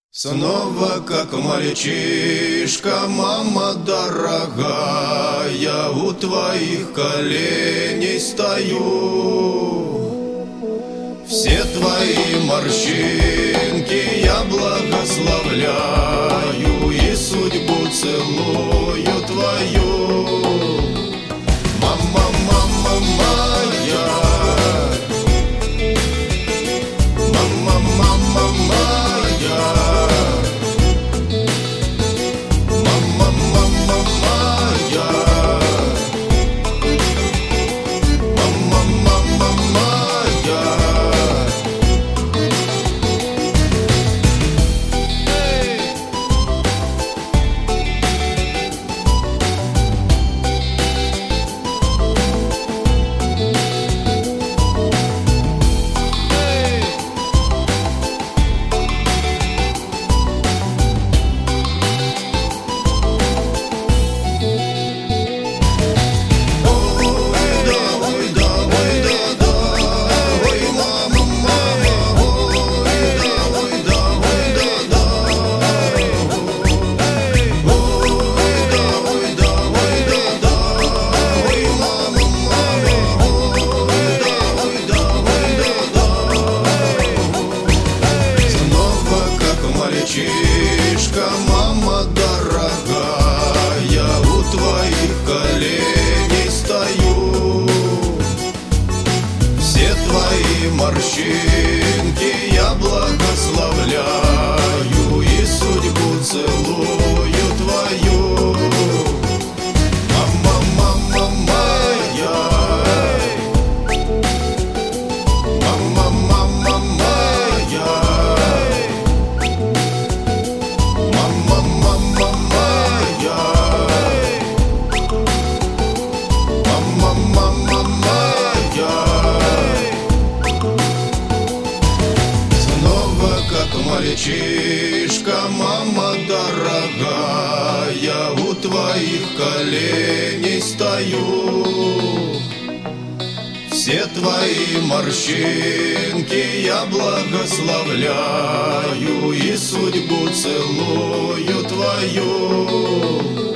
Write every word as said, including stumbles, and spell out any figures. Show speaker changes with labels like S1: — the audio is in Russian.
S1: Снова, как мальчишка, мама дорогая, у твоих коленей стою. Все твои морщинки я благословляю и судьбу целую твою. Мама, мама моя, мама, мама моя, мама, мама моя, мама, мама моя. Мальчишка, мама дорогая, у твоих коленей стою. Все твои морщинки я благословляю и судьбу целую твою. Мама, мама моя, мама, мама моя, мама, мама моя, мама, мама моя. Снова, как мальчишка, мама дорогая, у твоих коленей стою. Все твои морщинки я благословляю и судьбу целую твою.